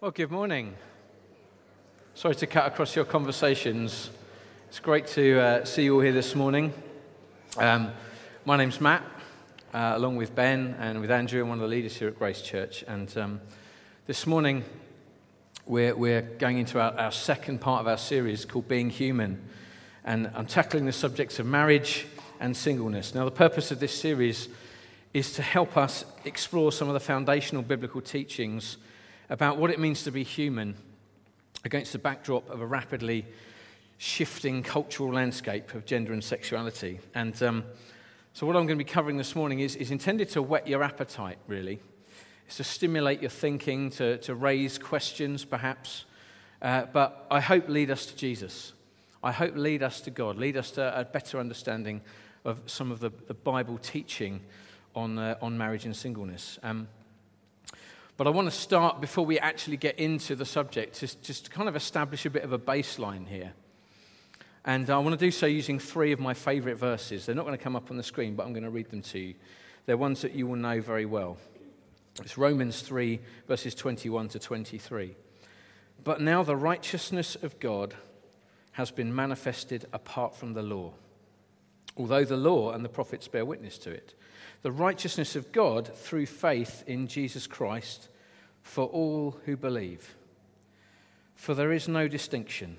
Well, good morning. Sorry to cut across your conversations. It's great to see you all here this morning. My name's Matt, along with Ben and with Andrew. I'm one of the leaders here at Grace Church. And this morning, we're going into our second part of our series called Being Human. And I'm tackling the subjects of marriage and singleness. Now, the purpose of this series is to help us explore some of the foundational biblical teachings about what it means to be human against the backdrop of a rapidly shifting cultural landscape of gender and sexuality. And so what I'm going to be covering this morning is intended to whet your appetite, really. It's to stimulate your thinking, to raise questions, perhaps, but I hope lead us to Jesus. I hope lead us to God, lead us to a better understanding of some of the Bible teaching on marriage and singleness. But I want to start, before we actually get into the subject, just to kind of establish a bit of a baseline here. And I want to do so using three of my favourite verses. They're not going to come up on the screen, but I'm going to read them to you. They're ones that you will know very well. It's Romans 3, verses 21 to 23. But now the righteousness of God has been manifested apart from the law, although the law and the prophets bear witness to it. The righteousness of God through faith in Jesus Christ for all who believe. For there is no distinction.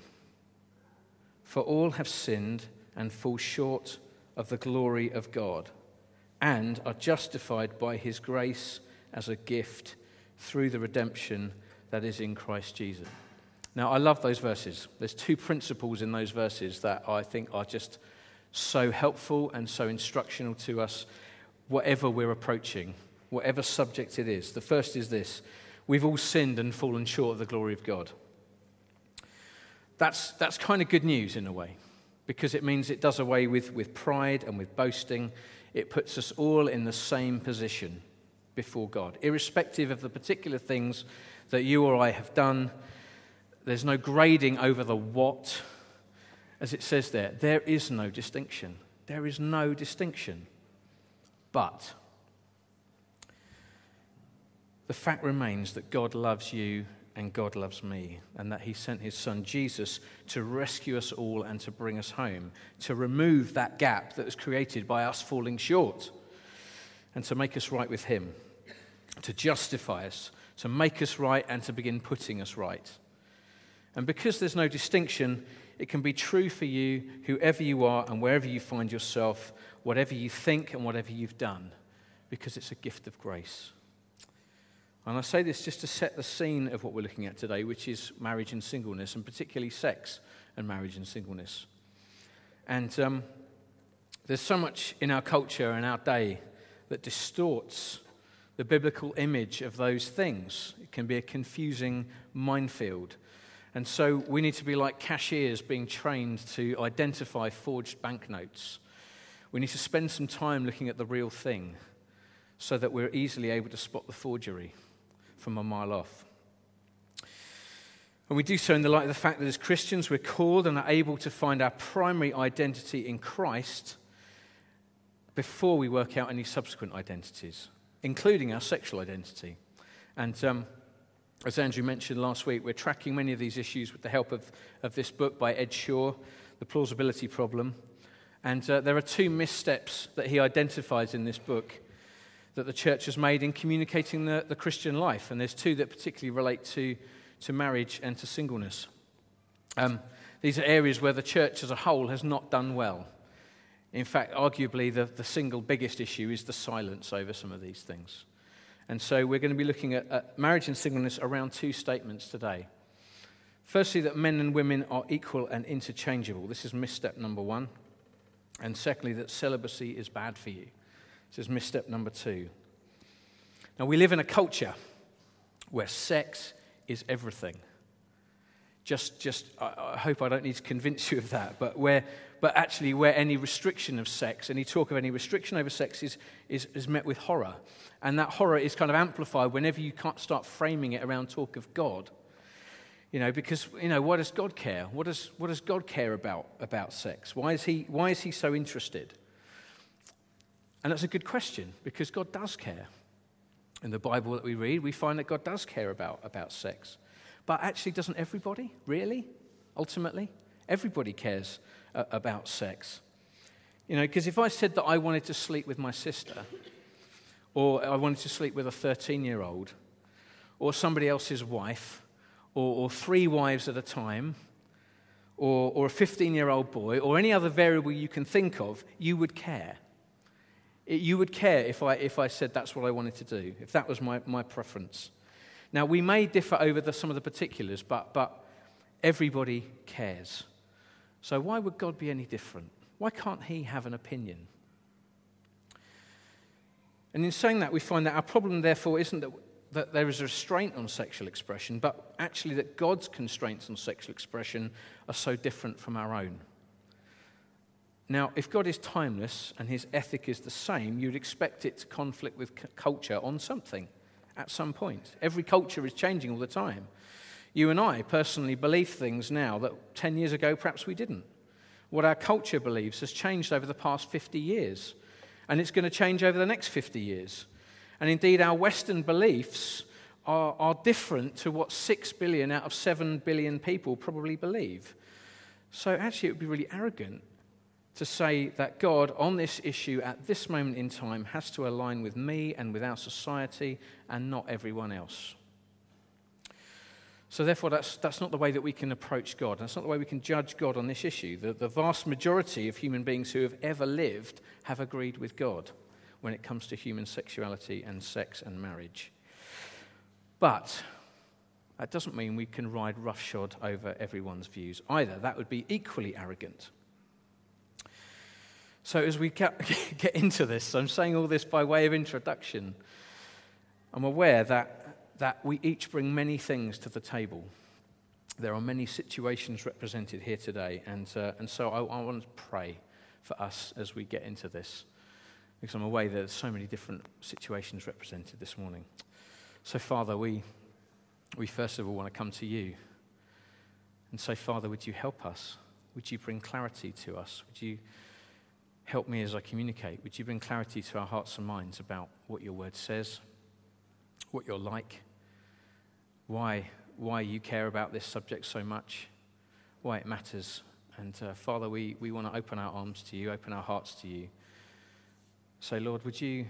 For all have sinned and fall short of the glory of God, and are justified by his grace as a gift through the redemption that is in Christ Jesus. Now, I love those verses. There's two principles in those verses that I think are just so helpful and so instructional to us, whatever we're approaching, whatever subject it is. The first is this: we've all sinned and fallen short of the glory of God. That's kind of good news in a way, because it means it does away with pride and with boasting. It puts us all in the same position before God, irrespective of the particular things that you or I have done. There's no grading over the what. As it says there is no distinction. There is no distinction. But the fact remains that God loves you and God loves me, and that he sent his son Jesus to rescue us all and to bring us home, to remove that gap that was created by us falling short, and to make us right with him, to justify us, to make us right, and to begin putting us right. And because there's no distinction, it can be true for you, whoever you are and wherever you find yourself, whatever you think and whatever you've done, because it's a gift of grace. And I say this just to set the scene of what we're looking at today, which is marriage and singleness, and particularly sex and marriage and singleness. And there's so much in our culture and our day that distorts the biblical image of those things. It can be a confusing minefield. And so we need to be like cashiers being trained to identify forged banknotes. We need to spend some time looking at the real thing so that we're easily able to spot the forgery from a mile off. And we do so in the light of the fact that as Christians we're called and are able to find our primary identity in Christ before we work out any subsequent identities, including our sexual identity. And as Andrew mentioned last week, we're tracking many of these issues with the help of this book by Ed Shaw, The Plausibility Problem. And there are two missteps that he identifies in this book that the church has made in communicating the Christian life. And there's two that particularly relate to marriage and to singleness. These are areas where the church as a whole has not done well. In fact, arguably, the single biggest issue is the silence over some of these things. And so we're going to be looking at marriage and singleness around two statements today. Firstly, that men and women are equal and interchangeable. This is misstep number one. And secondly, that celibacy is bad for you. This is misstep number two. Now, we live in a culture where sex is everything. I hope I don't need to convince you of that, but actually where any restriction of sex, any talk of any restriction over sex is met with horror. And that horror is kind of amplified whenever you can't start framing it around talk of God. Because, why does God care? What does God care about sex? Why is he so interested? And that's a good question, because God does care. In the Bible that we read, we find that God does care about sex. But actually, doesn't everybody, really, ultimately? Everybody cares about sex. You know, because if I said that I wanted to sleep with my sister, or I wanted to sleep with a 13-year-old, or somebody else's wife, or 3 wives at a time, or a 15-year-old boy, or any other variable you can think of, you would care. You would care if I said that's what I wanted to do, if that was my preference. Now, we may differ over some of the particulars, but everybody cares. So why would God be any different? Why can't he have an opinion? And in saying that, we find that our problem, therefore, isn't that there is a restraint on sexual expression, but actually that God's constraints on sexual expression are so different from our own. Now, if God is timeless and his ethic is the same, you'd expect it to conflict with culture on something at some point. Every culture is changing all the time. You and I personally believe things now that 10 years ago perhaps we didn't. What our culture believes has changed over the past 50 years, and it's going to change over the next 50 years. And indeed, our Western beliefs are different to what 6 billion out of 7 billion people probably believe. So actually, it would be really arrogant to say that God, on this issue at this moment in time, has to align with me and with our society and not everyone else. So therefore, that's not the way that we can approach God. That's not the way we can judge God on this issue. The vast majority of human beings who have ever lived have agreed with God when it comes to human sexuality and sex and marriage. But that doesn't mean we can ride roughshod over everyone's views either. That would be equally arrogant. So as we get into this, I'm saying all this by way of introduction. I'm aware that we each bring many things to the table. There are many situations represented here today, and so I want to pray for us as we get into this, because I'm aware there's so many different situations represented this morning. So Father, we first of all want to come to you and say, Father, would you help us? Would you bring clarity to us? Would you help me as I communicate? Would you bring clarity to our hearts and minds about what your word says, what you're like, why you care about this subject so much, why it matters. And Father, we want to open our arms to you, open our hearts to you. So Lord, would you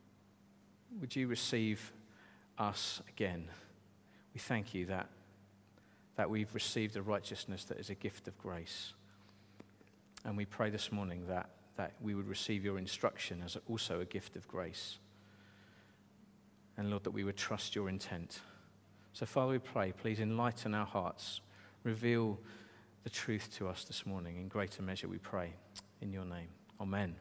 receive us again? We thank you that we've received a righteousness that is a gift of grace. And we pray this morning that we would receive your instruction as also a gift of grace. And Lord, that we would trust your intent. So Father, we pray, please enlighten our hearts. Reveal the truth to us this morning. In greater measure we pray. In your name. Amen.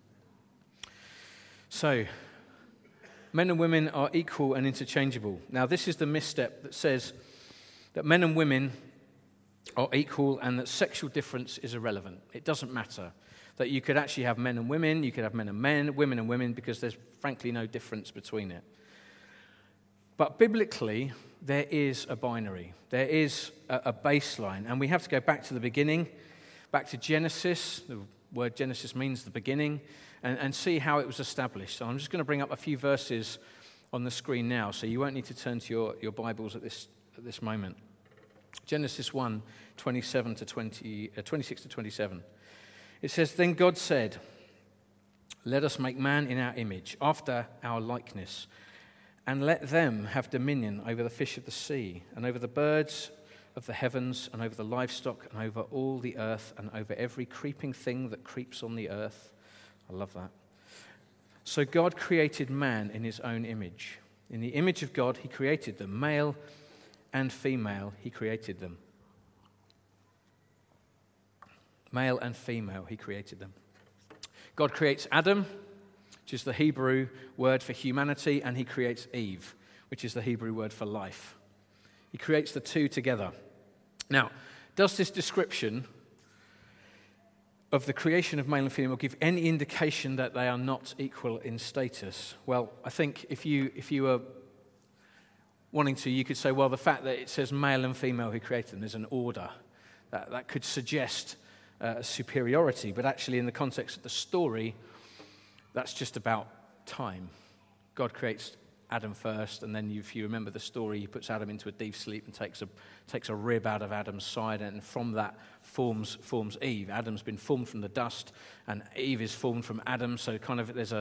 So, men and women are equal and interchangeable. Now, this is the misstep that says that men and women are equal and that sexual difference is irrelevant. It doesn't matter. That you could actually have men and women, you could have men and men, women and women, because there's frankly no difference between it. But biblically, there is a binary. There is a baseline. And we have to go back to the beginning, back to Genesis. The word Genesis means the beginning, and see how it was established. So I'm just going to bring up a few verses on the screen now, so you won't need to turn to your Bibles at this moment. Genesis 1, 26 to 27. It says, Then God said, Let us make man in our image, after our likeness, and let them have dominion over the fish of the sea, and over the birds of the heavens, and over the livestock, and over all the earth, and over every creeping thing that creeps on the earth. I love that. So God created man in his own image. In the image of God, he created them. Male and female, he created them. Male and female, he created them. God creates Adam, which is the Hebrew word for humanity, and he creates Eve, which is the Hebrew word for life. He creates the two together. Now, does this description of the creation of male and female give any indication that they are not equal in status? Well, I think if you were wanting to, you could say, well, the fact that it says male and female he created them is an order. That could suggest superiority, but actually in the context of the story, that's just about time. God creates Adam first, and then if you remember the story, he puts Adam into a deep sleep and takes a rib out of Adam's side, and from that forms Eve. Adam's been formed from the dust, and Eve is formed from Adam. So kind of there's a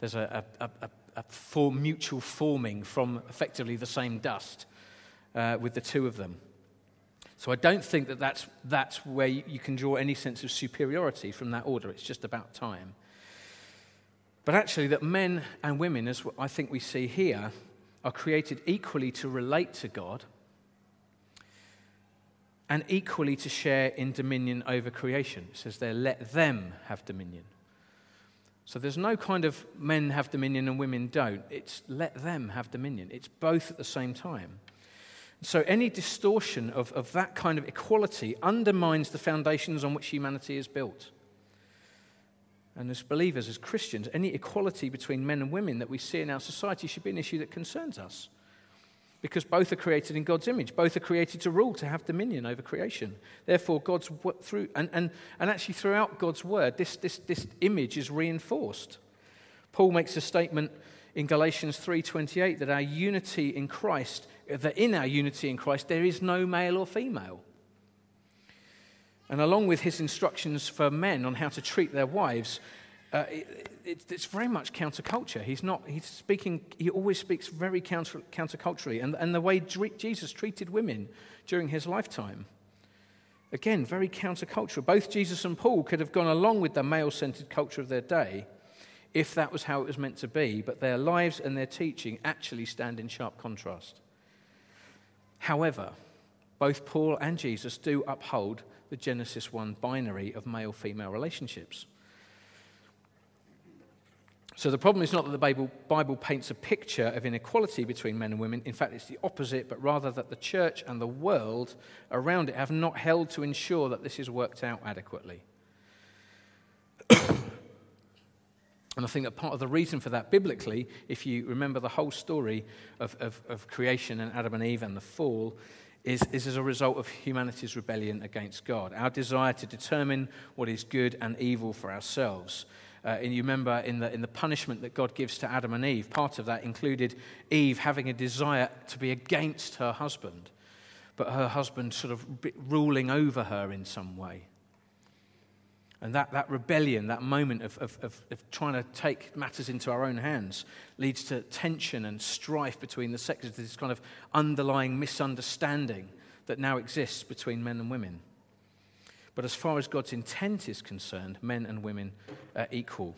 mutual forming from effectively the same dust with the two of them. So I don't think that's where you can draw any sense of superiority from that order. It's just about time. But actually that men and women, as I think we see here, are created equally to relate to God and equally to share in dominion over creation. It says there, let them have dominion. So there's no kind of men have dominion and women don't. It's let them have dominion. It's both at the same time. So any distortion of that kind of equality undermines the foundations on which humanity is built. And as believers, as Christians, any equality between men and women that we see in our society should be an issue that concerns us. Because both are created in God's image. Both are created to rule, to have dominion over creation. Therefore, actually throughout God's word, this image is reinforced. Paul makes a statement in Galatians 3:28 that in our unity in Christ there is no male or female. And along with his instructions for men on how to treat their wives, it's very much counterculture. He always speaks very counterculturally. And the way Jesus treated women during his lifetime, again, very countercultural. Both Jesus and Paul could have gone along with the male-centered culture of their day if that was how it was meant to be, but their lives and their teaching actually stand in sharp contrast. However, both Paul and Jesus do uphold the Genesis 1 binary of male-female relationships. So the problem is not that the Bible paints a picture of inequality between men and women. In fact, it's the opposite, but rather that the church and the world around it have not held to ensure that this is worked out adequately. And I think that part of the reason for that biblically, if you remember the whole story of creation and Adam and Eve and the fall, is as a result of humanity's rebellion against God. Our desire to determine what is good and evil for ourselves. And you remember in the punishment that God gives to Adam and Eve, part of that included Eve having a desire to be against her husband, but her husband sort of ruling over her in some way. And that rebellion, that moment of trying to take matters into our own hands, leads to tension and strife between the sexes, this kind of underlying misunderstanding that now exists between men and women. But as far as God's intent is concerned, men and women are equal.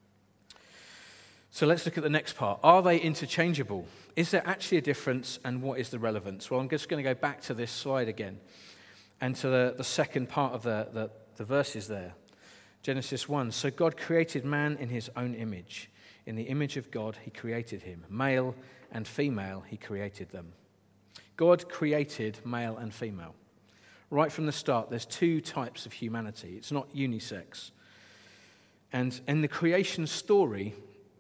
So let's look at the next part. Are they interchangeable? Is there actually a difference, and what is the relevance? Well, I'm just going to go back to this slide again and to the second part of the verses there. Genesis 1, so God created man in his own image. In the image of God, he created him. Male and female, he created them. God created male and female. Right from the start, there's two types of humanity. It's not unisex. And in the creation story,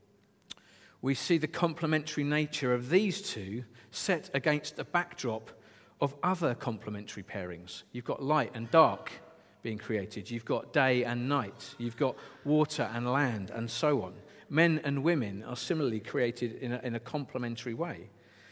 we see the complementary nature of these two set against the backdrop of other complementary pairings. You've got light and dark being created. You've got day and night. You've got water and land, and so on. Men and women are similarly created in a complementary way.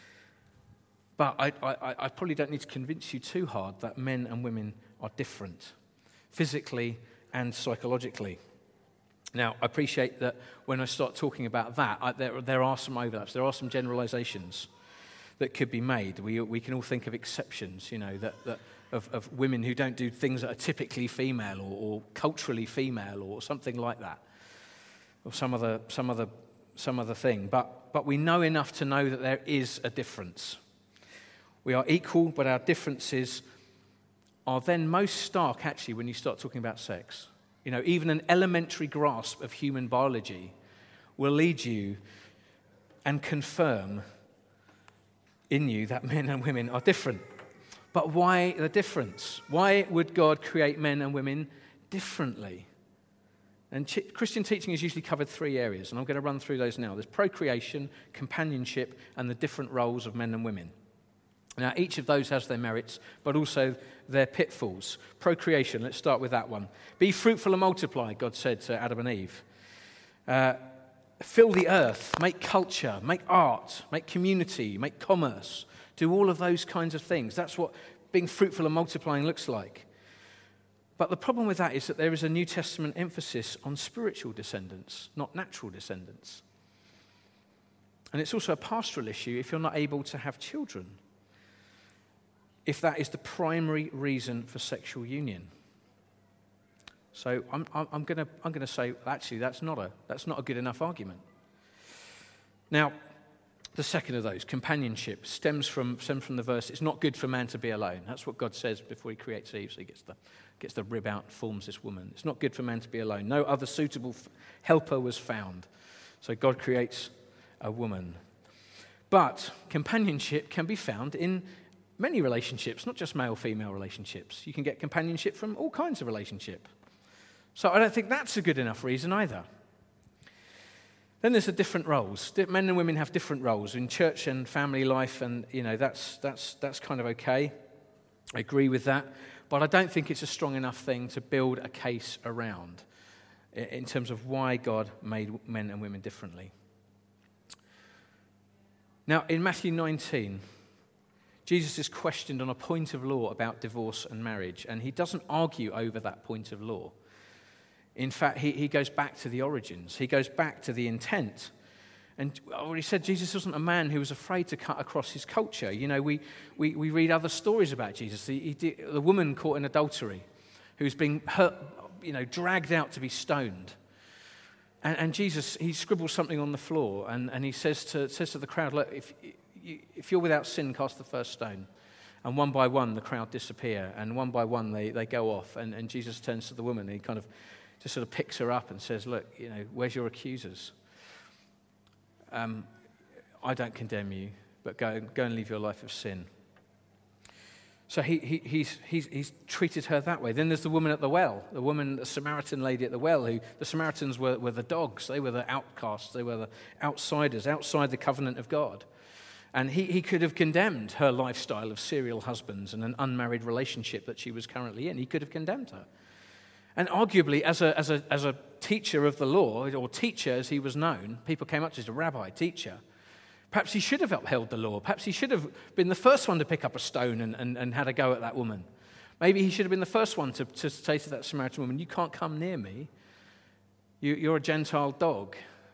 But I probably don't need to convince you too hard that men and women are different, physically and psychologically. Now, I appreciate that when I start talking about that, there are some overlaps. There are some generalizations that could be made. We can all think of exceptions, of women who don't do things that are typically female or culturally female or something like that, or some other thing. But we know enough to know that there is a difference. We are equal, but our differences are then most stark, actually, when you start talking about sex. Even an elementary grasp of human biology will lead you and confirm in you that men and women are different. But why the difference? Why would God create men and women differently? And Christian teaching has usually covered three areas, and I'm going to run through those now. There's procreation, companionship, and the different roles of men and women. Now, each of those has their merits, but also their pitfalls. Procreation, let's start with that one. Be fruitful and multiply, God said to Adam and Eve. fill the earth, make culture, make art, make community, make commerce, do all of those kinds of things. That's what being fruitful and multiplying looks like. But the problem with that is that there is a New Testament emphasis on spiritual descendants, not natural descendants. And it's also a pastoral issue if you're not able to have children, if that is the primary reason for sexual union. So I'm going to say, actually, that's not a good enough argument. Now, the second of those, companionship, stems from the verse, it's not good for man to be alone. That's what God says before he creates Eve, so he gets the rib out and forms this woman. It's not good for man to be alone. No other suitable helper was found. So God creates a woman. But companionship can be found in many relationships, not just male-female relationships. You can get companionship from all kinds of relationship. So I don't think that's a good enough reason either. Then there's the different roles. Men and women have different roles in church and family life, and that's kind of okay. I agree with that, but I don't think it's a strong enough thing to build a case around in terms of why God made men and women differently. Now, in Matthew 19, Jesus is questioned on a point of law about divorce and marriage, and he doesn't argue over that point of law. In fact, he goes back to the origins. He goes back to the intent. And I already said Jesus wasn't a man who was afraid to cut across his culture. We read other stories about Jesus. The woman caught in adultery who's being hurt, dragged out to be stoned. And Jesus, he scribbles something on the floor, and he says to the crowd, look, if you're without sin, cast the first stone. And one by one, the crowd disappear, and one by one, they go off. And Jesus turns to the woman, and he kind of just sort of picks her up and says, look, where's your accusers? I don't condemn you, but go and live your life of sin. So he's treated her that way. Then there's the woman at the well, the Samaritan lady at the well, who the Samaritans were the dogs. They were the outcasts. They were the outsiders, outside the covenant of God. And he could have condemned her lifestyle of serial husbands and an unmarried relationship that she was currently in. He could have condemned her. And arguably, as a teacher of the law, or teacher as he was known, people came up to him as a rabbi, teacher. Perhaps he should have upheld the law. Perhaps he should have been the first one to pick up a stone and had a go at that woman. Maybe he should have been the first one to say to that Samaritan woman, you can't come near me. You're a Gentile dog.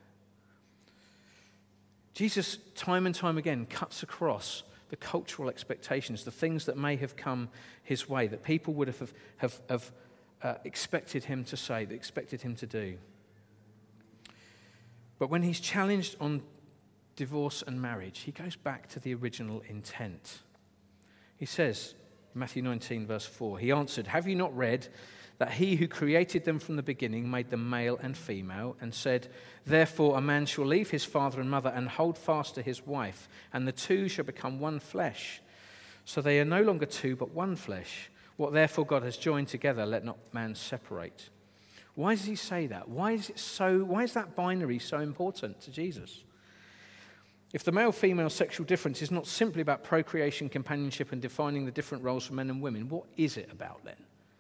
Jesus, time and time again, cuts across the cultural expectations, the things that may have come his way, that people would have expected him to say, that expected him to do. But when he's challenged on divorce and marriage, he goes back to the original intent. He says, Matthew 19, verse 4, he answered, have you not read that he who created them from the beginning made them male and female, and said, therefore a man shall leave his father and mother and hold fast to his wife, and the two shall become one flesh. So they are no longer two, but one flesh. What therefore God has joined together, let not man separate. Why does he say that? Why is that binary so important to Jesus? If the male-female sexual difference is not simply about procreation, companionship, and defining the different roles for men and women, what is it about then?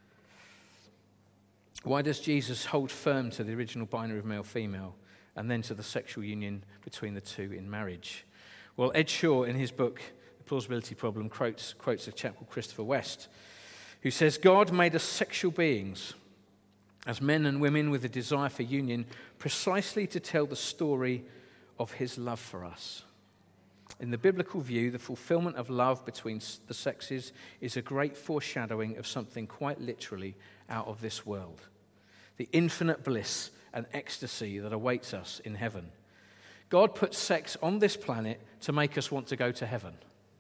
Why does Jesus hold firm to the original binary of male-female and then to the sexual union between the two in marriage? Well, Ed Shaw, in his book, The Plausibility Problem, quotes a chap called Christopher West, who says, God made us sexual beings as men and women with a desire for union precisely to tell the story of his love for us. In the biblical view, the fulfillment of love between the sexes is a great foreshadowing of something quite literally out of this world. The infinite bliss and ecstasy that awaits us in heaven. God put sex on this planet to make us want to go to heaven.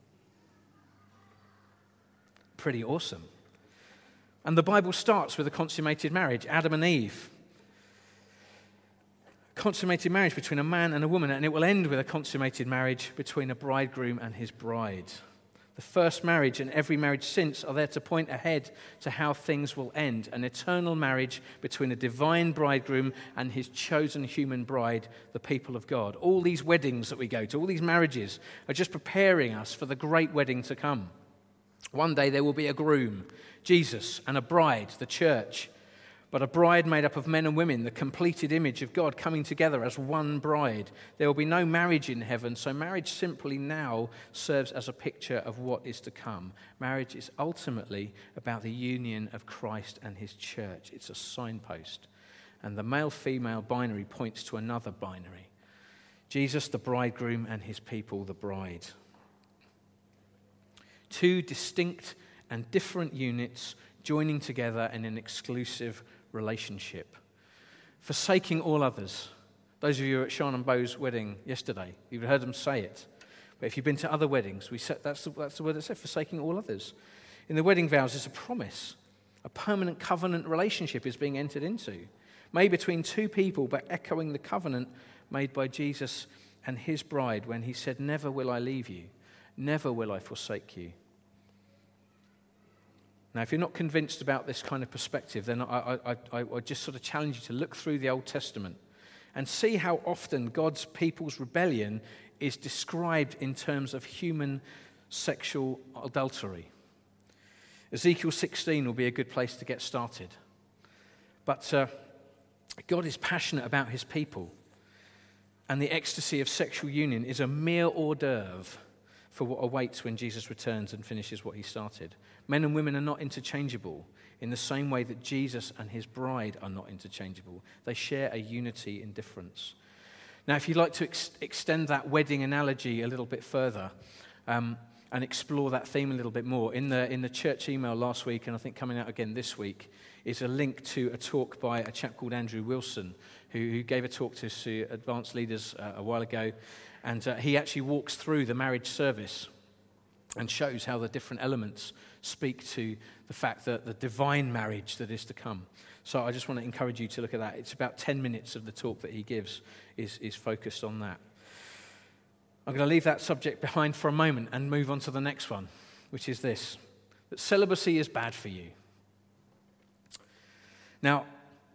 Pretty awesome. And the Bible starts with a consummated marriage, Adam and Eve. Consummated marriage between a man and a woman, and it will end with a consummated marriage between a bridegroom and his bride. The first marriage and every marriage since are there to point ahead to how things will end, an eternal marriage between a divine bridegroom and his chosen human bride, the people of God. All these weddings that we go to, all these marriages are just preparing us for the great wedding to come. One day there will be a groom, Jesus, and a bride, the church. but a bride made up of men and women, the completed image of God coming together as one bride. There will be no marriage in heaven, so marriage simply now serves as a picture of what is to come. Marriage is ultimately about the union of Christ and his church. It's a signpost. And the male-female binary points to another binary. Jesus, the bridegroom, and his people, the bride. Two distinct and different units joining together in an exclusive relationship. Forsaking all others. Those of you at Sean and Bo's wedding yesterday, you've heard them say it. But if you've been to other weddings, that's the word it said, forsaking all others. In the wedding vows, there's a promise. A permanent covenant relationship is being entered into. Made between two people, but echoing the covenant made by Jesus and his bride when he said, "Never will I leave you. Never will I forsake you." Now, if you're not convinced about this kind of perspective, then I just sort of challenge you to look through the Old Testament and see how often God's people's rebellion is described in terms of human sexual adultery. Ezekiel 16 will be a good place to get started. But God is passionate about his people, and the ecstasy of sexual union is a mere hors d'oeuvre for what awaits when Jesus returns and finishes what he started. Men and women are not interchangeable in the same way that Jesus and his bride are not interchangeable. They share a unity in difference. Now, if you'd like to extend that wedding analogy a little bit further and explore that theme a little bit more, in the church email last week, and I think coming out again this week, is a link to a talk by a chap called Andrew Wilson, who gave a talk to advanced leaders a while ago. And he actually walks through the marriage service and shows how the different elements speak to the fact that the divine marriage that is to come. So I just want to encourage you to look at that. It's about 10 minutes of the talk that he gives is focused on that. I'm going to leave that subject behind for a moment and move on to the next one, which is this, that celibacy is bad for you. Now,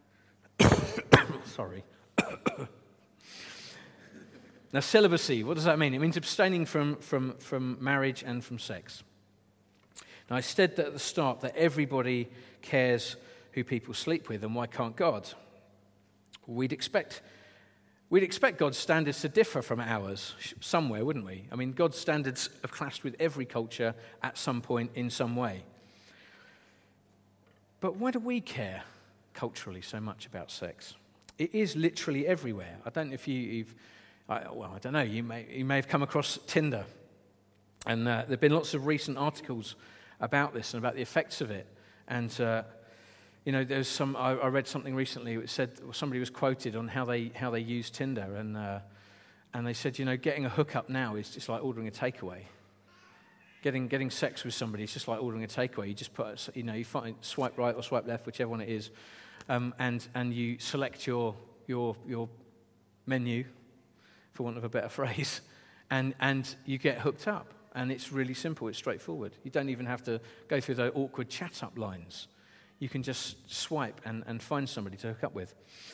sorry. Now, celibacy, what does that mean? It means abstaining from marriage and from sex. Now, I said that at the start that everybody cares who people sleep with, and why can't God? We'd expect God's standards to differ from ours somewhere, wouldn't we? I mean, God's standards have clashed with every culture at some point in some way. But why do we care culturally so much about sex? It is literally everywhere. I don't know if I don't know, you may have come across Tinder. And there have been lots of recent articles about this and about the effects of it. And, there's I read something recently which said, somebody was quoted on how they use Tinder. And they said, getting a hookup now is just like ordering a takeaway. Getting sex with somebody is just like ordering a takeaway. You just put, you find swipe right or swipe left, whichever one it is, and you select your menu, for want of a better phrase, and you get hooked up. And it's really simple, it's straightforward. You don't even have to go through those awkward chat-up lines. You can just swipe and find somebody to hook up with.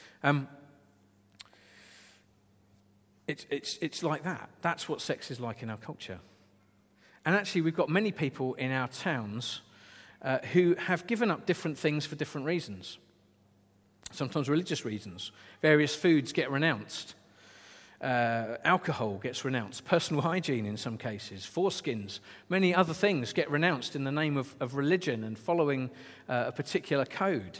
It's like that. That's what sex is like in our culture. And actually, we've got many people in our towns who have given up different things for different reasons. Sometimes religious reasons. Various foods get renounced. Alcohol gets renounced. Personal hygiene in some cases. Foreskins. Many other things get renounced in the name of religion and following a particular code.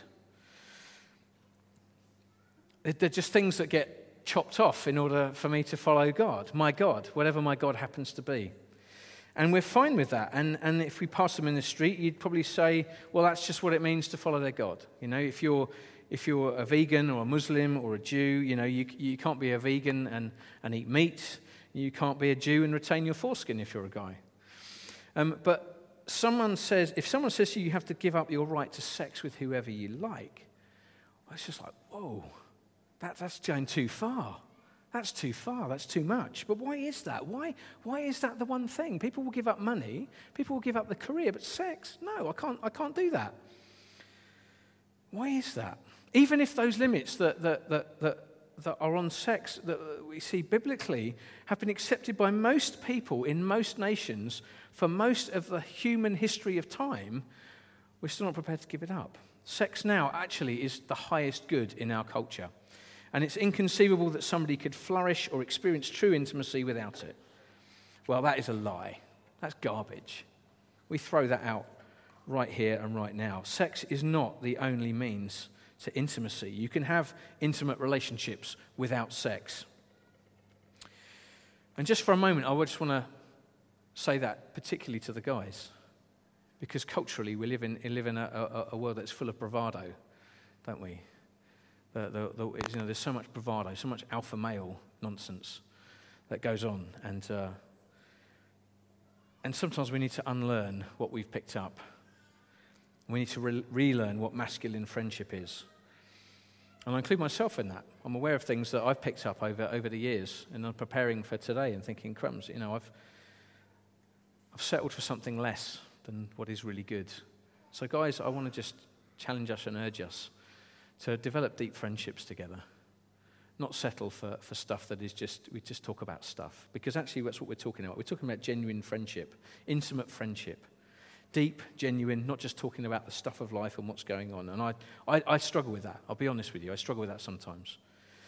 They're just things that get chopped off in order for me to follow God, whatever my God happens to be. And we're fine with that. And if we pass them in the street, you'd probably say, well, that's just what it means to follow their God. If you're a vegan or a Muslim or a Jew, you can't be a vegan and eat meat. You can't be a Jew and retain your foreskin if you're a guy. But if someone says to you, you have to give up your right to sex with whoever you like, well, it's just like, whoa, that's going too far. That's too far. That's too much. But why is that? Why is that the one thing? People will give up money. People will give up the career. But sex? No, I can't do that. Why is that? Even if those limits that are on sex that we see biblically have been accepted by most people in most nations for most of the human history of time, we're still not prepared to give it up. Sex now actually is the highest good in our culture. And it's inconceivable that somebody could flourish or experience true intimacy without it. Well, that is a lie. That's garbage. We throw that out right here and right now. Sex is not the only means to intimacy. You can have intimate relationships without sex. And just for a moment, I just want to say that particularly to the guys, because culturally we live in a world that's full of bravado, don't we? There's so much bravado, so much alpha male nonsense that goes on, and sometimes we need to unlearn what we've picked up. We need to relearn what masculine friendship is. And I include myself in that. I'm aware of things that I've picked up over the years, and I'm preparing for today and thinking, crumbs, I've settled for something less than what is really good. So guys, I want to just challenge us and urge us to develop deep friendships together. Not settle for stuff that is we just talk about stuff. Because actually that's what we're talking about. We're talking about genuine friendship, intimate friendship. Deep, genuine, not just talking about the stuff of life and what's going on. And I struggle with that. I'll be honest with you. I struggle with that sometimes.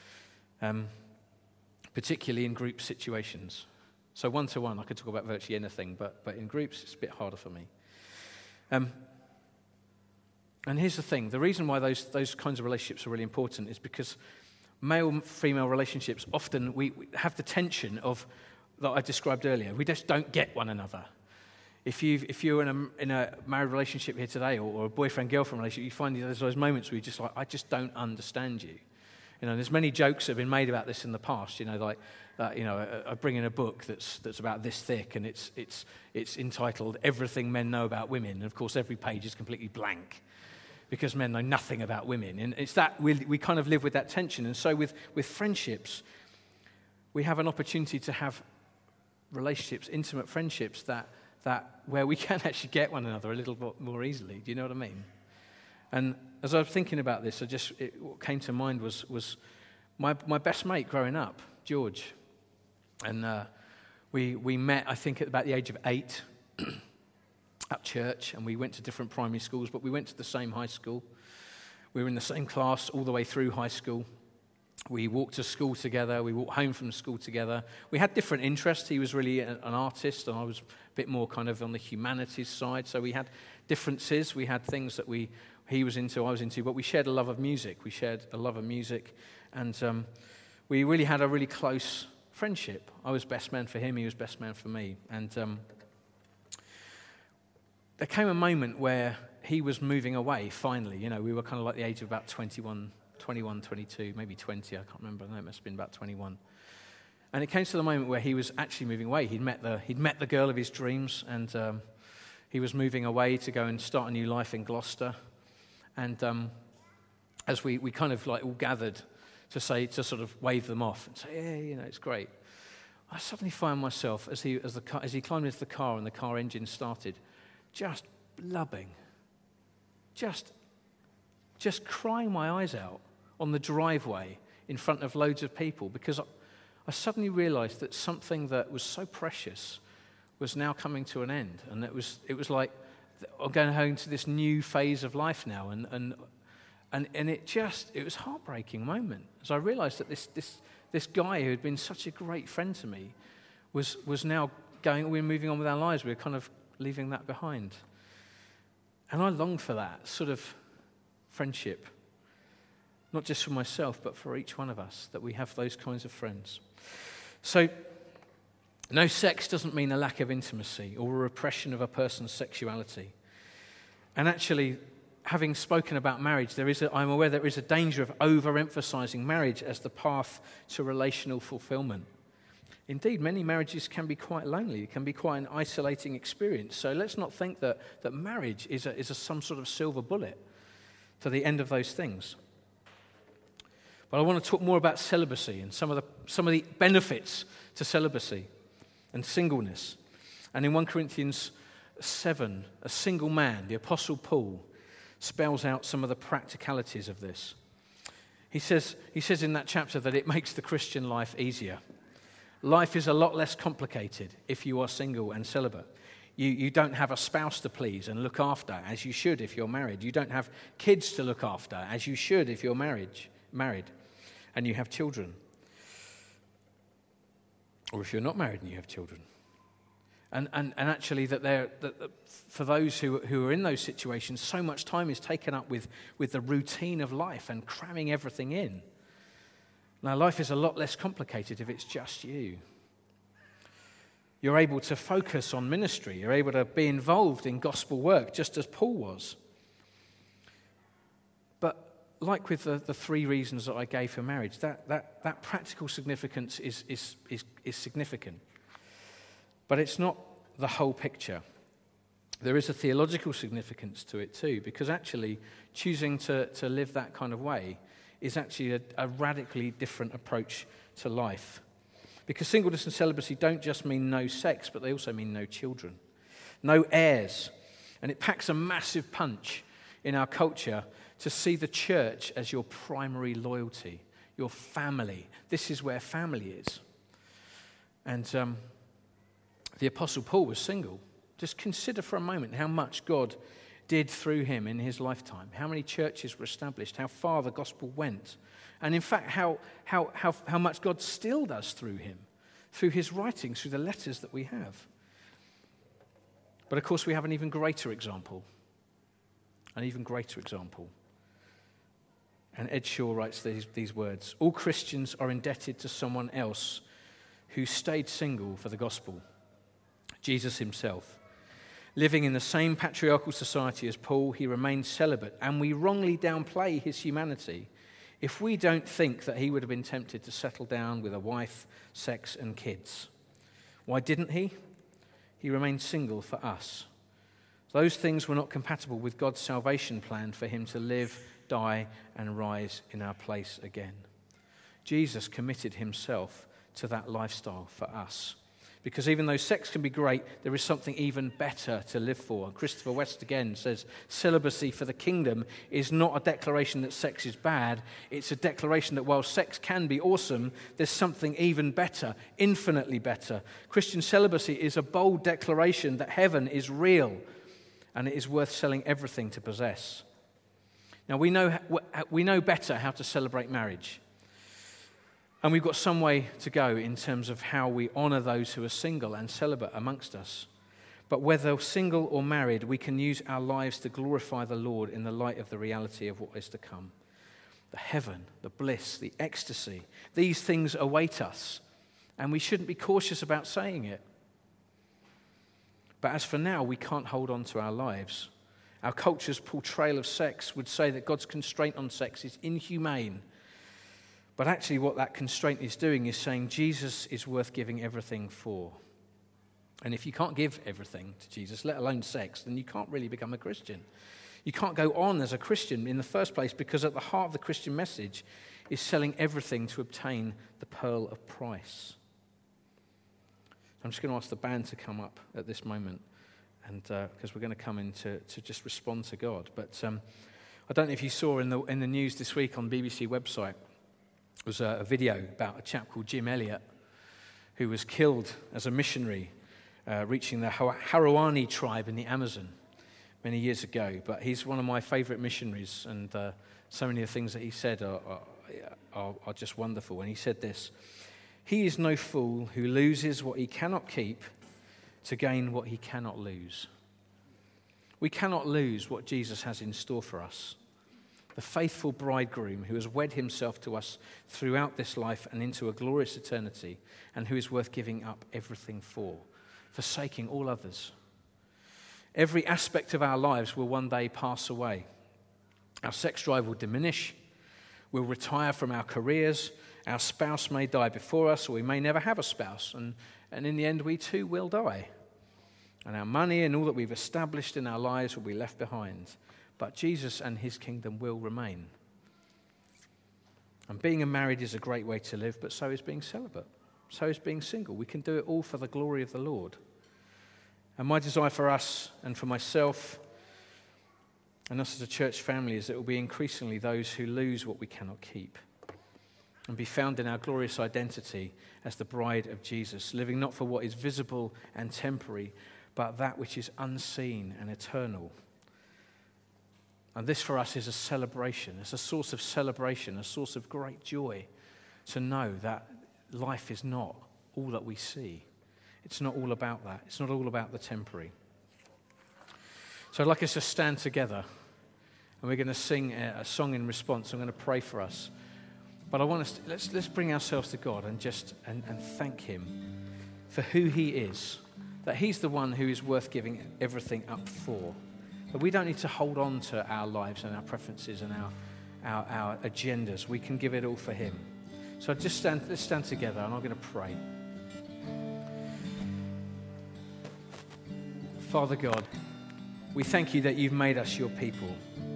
Particularly in group situations. So one-to-one, I could talk about virtually anything, but in groups, it's a bit harder for me. And here's the thing. The reason why those kinds of relationships are really important is because male-female relationships, often we have the tension that I described earlier. We just don't get one another. If you're in a married relationship here today, or a boyfriend-girlfriend relationship, you find there's those moments where you're just like, I just don't understand you. There's many jokes that have been made about this in the past. I bring in a book that's about this thick, and it's entitled "Everything Men Know About Women." And of course, every page is completely blank because men know nothing about women. And it's that we kind of live with that tension. And so with friendships, we have an opportunity to have relationships, intimate friendships that where we can actually get one another a little bit more easily. Do you know what I mean? And as I was thinking about this, what came to mind was my best mate growing up, George. And we met, I think, at about the age of 8 at church, and we went to different primary schools, but we went to the same high school. We were in the same class all the way through high school. We walked to school together. We walked home from school together. We had different interests. He was really an artist, and I was a bit more kind of on the humanities side. So we had differences. We had things that he was into, I was into, but we shared a love of music. And we really had a really close friendship. I was best man for him. He was best man for me. And there came a moment where he was moving away, finally. We were kind of like the age of about 21, 22, maybe 20, I can't remember. No, it must have been about 21. And it came to the moment where he was actually moving away. He'd met the girl of his dreams, and he was moving away to go and start a new life in Gloucester. And as we kind of like all gathered to sort of wave them off and say, yeah, it's great. I suddenly find myself, as he climbed into the car and the car engine started, just blubbing, just crying my eyes out on the driveway in front of loads of people, because I suddenly realized that something that was so precious was now coming to an end. And it was like I'm going home to this new phase of life now, and it was a heartbreaking moment as I realized that this guy who had been such a great friend to me was now we're moving on with our lives. We're kind of leaving that behind. And I longed for that sort of friendship, not just for myself, but for each one of us, that we have those kinds of friends. So, no sex doesn't mean a lack of intimacy or a repression of a person's sexuality. And actually, having spoken about marriage, I'm aware there is a danger of overemphasizing marriage as the path to relational fulfillment. Indeed, many marriages can be quite lonely. It can be quite an isolating experience. So let's not think that marriage is some sort of silver bullet to the end of those things. But I want to talk more about celibacy and some of the benefits to celibacy and singleness. And in 1 Corinthians 7, a single man, the Apostle Paul, spells out some of the practicalities of this. He says in that chapter that it makes the Christian life easier. Life is a lot less complicated if you are single and celibate. You don't have a spouse to please and look after, as you should if you're married. You don't have kids to look after, as you should if you're married, and you have children. Or if you're not married and you have children. And actually, that for those who are in those situations, so much time is taken up with the routine of life and cramming everything in. Now, life is a lot less complicated if it's just you. You're able to focus on ministry. You're able to be involved in gospel work, just as Paul was. But like with the three reasons that I gave for marriage, that practical significance is significant. But it's not the whole picture. There is a theological significance to it too, because actually choosing to live that kind of way is actually a radically different approach to life. Because singleness and celibacy don't just mean no sex, but they also mean no children, no heirs. And it packs a massive punch in our culture to see the church as your primary loyalty, your family. This is where family is. And the Apostle Paul was single. Just consider for a moment how much God did through him in his lifetime, how many churches were established, how far the gospel went, and in fact how much God still does through him, through his writings, through the letters that we have. But of course we have an even greater example. And Ed Shaw writes these words: all Christians are indebted to someone else who stayed single for the gospel, Jesus himself. Living in the same patriarchal society as Paul, he remained celibate, and we wrongly downplay his humanity if we don't think that he would have been tempted to settle down with a wife, sex, and kids. Why didn't he? He remained single for us. Those things were not compatible with God's salvation plan for him to live, die, and rise in our place again. Jesus committed himself to that lifestyle for us. Because even though sex can be great, there is something even better to live for. Christopher West again says, celibacy for the kingdom is not a declaration that sex is bad. It's a declaration that while sex can be awesome, there's something even better, infinitely better. Christian celibacy is a bold declaration that heaven is real and it is worth selling everything to possess. Now, we know better how to celebrate marriage. And we've got some way to go in terms of how we honour those who are single and celibate amongst us. But whether single or married, we can use our lives to glorify the Lord in the light of the reality of what is to come. The heaven, the bliss, the ecstasy, these things await us. And we shouldn't be cautious about saying it. But as for now, we can't hold on to our lives. Our culture's portrayal of sex would say that God's constraint on sex is inhumane. But actually what that constraint is doing is saying Jesus is worth giving everything for. And if you can't give everything to Jesus, let alone sex, then you can't really become a Christian. You can't go on as a Christian in the first place, because at the heart of the Christian message is selling everything to obtain the pearl of price. I'm just going to ask the band to come up at this moment, and because we're going to come in to just respond to God. But I don't know if you saw in the news this week on BBC website, was a video about a chap called Jim Elliot, who was killed as a missionary reaching the Harawani tribe in the Amazon many years ago. But he's one of my favourite missionaries, and so many of the things that he said are just wonderful. And he said this: he is no fool who loses what he cannot keep to gain what he cannot lose. We cannot lose what Jesus has in store for us. The faithful bridegroom who has wed himself to us throughout this life and into a glorious eternity, and who is worth giving up everything for, forsaking all others. Every aspect of our lives will one day pass away. Our sex drive will diminish. We'll retire from our careers. Our spouse may die before us, or we may never have a spouse. And in the end, we too will die. And our money and all that we've established in our lives will be left behind. But Jesus and his kingdom will remain. And being married is a great way to live, but so is being celibate. So is being single. We can do it all for the glory of the Lord. And my desire for us and for myself and us as a church family is that it will be increasingly those who lose what we cannot keep and be found in our glorious identity as the bride of Jesus, living not for what is visible and temporary, but that which is unseen and eternal. And this for us is a celebration. It's a source of celebration, a source of great joy to know that life is not all that we see. It's not all about that. It's not all about the temporary. So I'd like us to stand together, and we're going to sing a song in response. I'm going to pray for us. But I want us to, let's bring ourselves to God and thank him for who he is, that he's the one who is worth giving everything up for. That we don't need to hold on to our lives and our preferences and our agendas. We can give it all for him. So let's stand together, and I'm going to pray. Father God, we thank you that you've made us your people.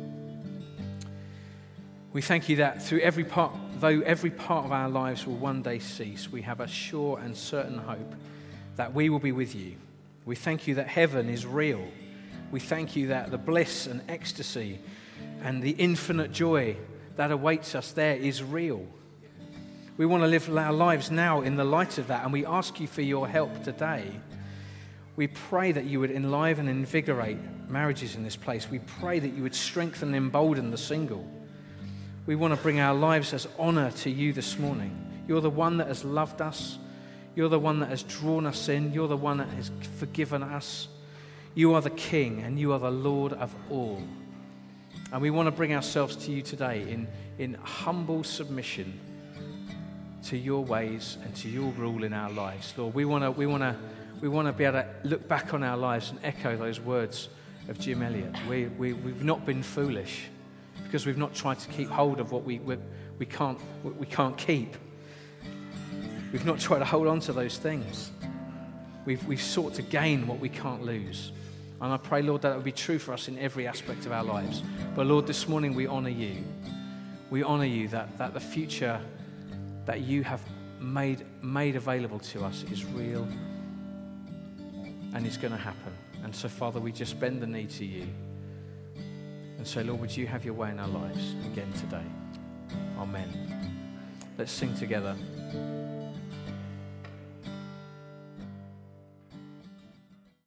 We thank you that though every part of our lives will one day cease, we have a sure and certain hope that we will be with you. We thank you that heaven is real. We thank you that the bliss and ecstasy and the infinite joy that awaits us there is real. We want to live our lives now in the light of that, and we ask you for your help today. We pray that you would enliven and invigorate marriages in this place. We pray that you would strengthen and embolden the single. We want to bring our lives as honor to you this morning. You're the one that has loved us. You're the one that has drawn us in. You're the one that has forgiven us. You are the King, and you are the Lord of all. And we want to bring ourselves to you today in humble submission to your ways and to your rule in our lives. Lord, we want to be able to look back on our lives and echo those words of Jim Elliot. We've not been foolish because we've not tried to keep hold of what we can't keep. We've not tried to hold on to those things. We've sought to gain what we can't lose. And I pray, Lord, that it would be true for us in every aspect of our lives. But Lord, this morning we honor you. We honor you that the future that you have made available to us is real and is going to happen. And so, Father, we just bend the knee to you and say, Lord, would you have your way in our lives again today? Amen. Let's sing together.